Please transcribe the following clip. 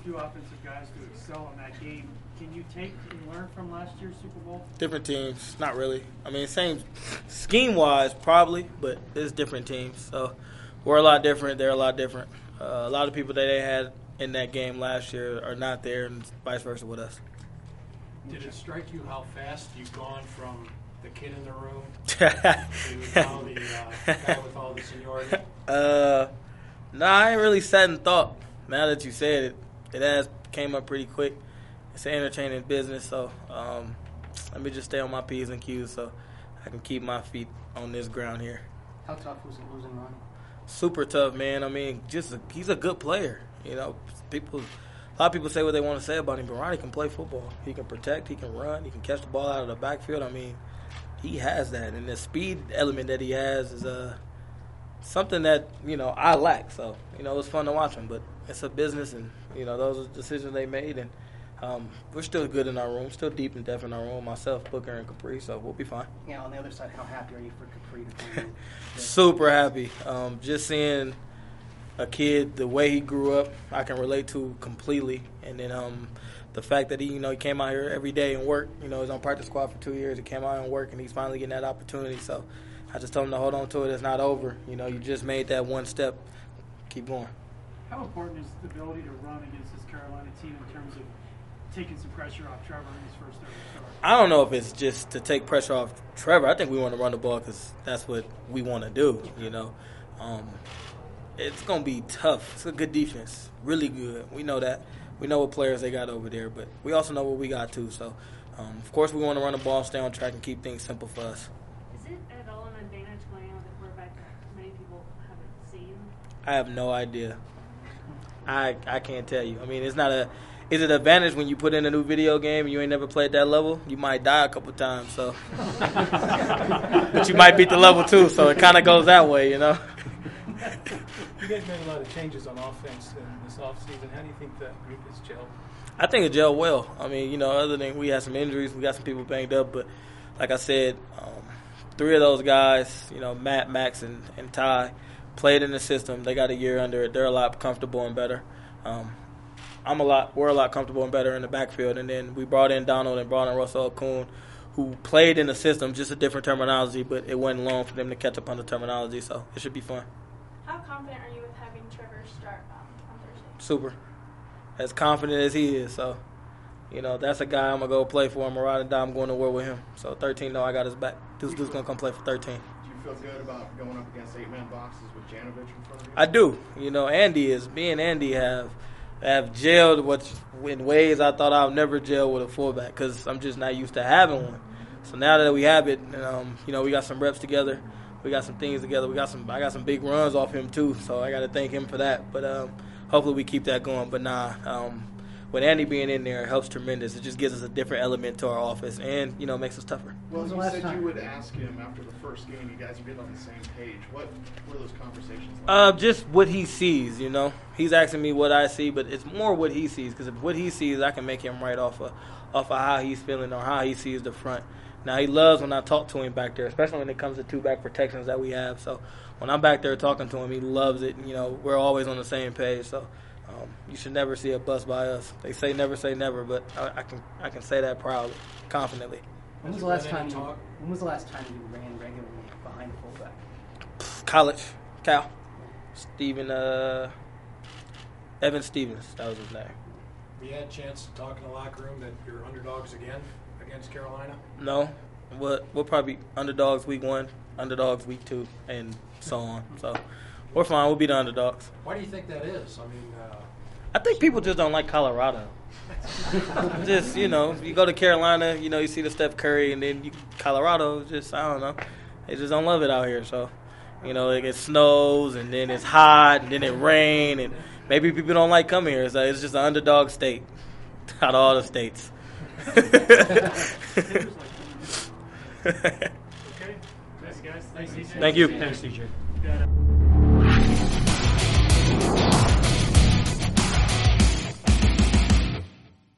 two offensive guys to excel in that game. Can you take and learn from last year's Super Bowl? Different teams, not really. I mean, same scheme-wise, probably, but it's different teams. So we're a lot different. They're a lot different. A lot of people that they had in that game last year are not there, and vice versa with us. Did it strike you how fast you've gone from the kid in the room to now the guy with all the seniority? No, I ain't really sat and thought. Now that you said it, it has came up pretty quick. It's an entertaining business, so let me just stay on my P's and Q's so I can keep my feet on this ground here. How tough was it losing Ronnie? Super tough, man. I mean, he's a good player. You know, a lot of people say what they want to say about him, but Ronnie can play football. He can protect, he can run, he can catch the ball out of the backfield. I mean, he has that, and the speed element that he has is something that, you know, I lack. So, you know, it was fun to watch him, but it's a business, and, you know, those are decisions they made, and we're still good in our room, still deep and depth in our room, myself, Booker, and Capri, so we'll be fine. Yeah, on the other side, how happy are you for Capri to come in? Super happy. Just seeing a kid, the way he grew up, I can relate to completely. And then the fact that he came out here every day and worked. You know, he was on practice squad for 2 years. He came out and worked, and he's finally getting that opportunity. So I just told him to hold on to it. It's not over. You know, you just made that one step. Keep going. How important is the ability to run against this Carolina team in terms of taking some pressure off Trevor in his first ever start? I don't know if it's just to take pressure off Trevor. I think we want to run the ball because that's what we want to do, you know. It's going to be tough. It's a good defense, really good. We know that. We know what players they got over there, but we also know what we got too. So, of course, we want to run the ball, stay on track, and keep things simple for us. Is it at all an advantage playing with a quarterback that many people haven't seen? I have no idea. I can't tell you. I mean, it's not a – is it an advantage when you put in a new video game and you ain't never played that level? You might die a couple times, so. But you might beat the level too, so it kind of goes that way, you know. You guys made a lot of changes on offense in this offseason. How do you think that group has gelled? I think it gelled well. I mean, you know, other than we had some injuries, we got some people banged up, but like I said, 3 of those guys, you know, Matt, Max, and Ty, played in the system. They got a year under it. They're a lot comfortable and better. We're a lot comfortable and better in the backfield. And then we brought in Donald and brought in Russell Okung, who played in the system, just a different terminology, but it wasn't long for them to catch up on the terminology, so it should be fun. How confident are you with having Trevor start on Thursday? Super. As confident as he is. So, you know, that's a guy I'm going to go play for him. Ride and die, I'm going to war with him. So 13, no, I got his back. Dude's going to come play for 13. Do you feel good about going up against 8-man boxes with Janovich in front of you? I do. You know, me and Andy have gelled in ways I thought I would never gel with a fullback because I'm just not used to having one. So now that we have it, you know, we got some reps together. We got some things together. I got some big runs off him too, so I got to thank him for that. But hopefully we keep that going. But with Andy being in there, it helps tremendous. It just gives us a different element to our offense and, you know, makes us tougher. Well, you said you would ask him after the first game. You guys would get on the same page. What were those conversations like? Just what he sees, you know. He's asking me what I see, but it's more what he sees because if what he sees, I can make him right off of how he's feeling or how he sees the front. Now, he loves when I talk to him back there, especially when it comes to 2-back protections that we have. So when I'm back there talking to him, he loves it. You know, we're always on the same page. So you should never see a bust by us. They say never, but I can say that proudly, confidently. When was the last time you ran regularly behind the fullback? College, Cal, Evan Stevens, that was his name. We had a chance to talk in the locker room that you're underdogs again against Carolina? No. We'll probably be underdogs week 1, underdogs week 2, and so on. So we're fine. We'll be the underdogs. Why do you think that is? I mean, I think people just don't like Colorado. Just, you know, you go to Carolina, you know, you see the Steph Curry, and then Colorado, just, I don't know. They just don't love it out here. So, you know, it snows, and then it's hot, and then it rains, and maybe people don't like coming here. So it's just an underdog state out of all the states. Okay. Thanks, guys. Thanks, CJ. Thank you. Thanks, CJ. Got it.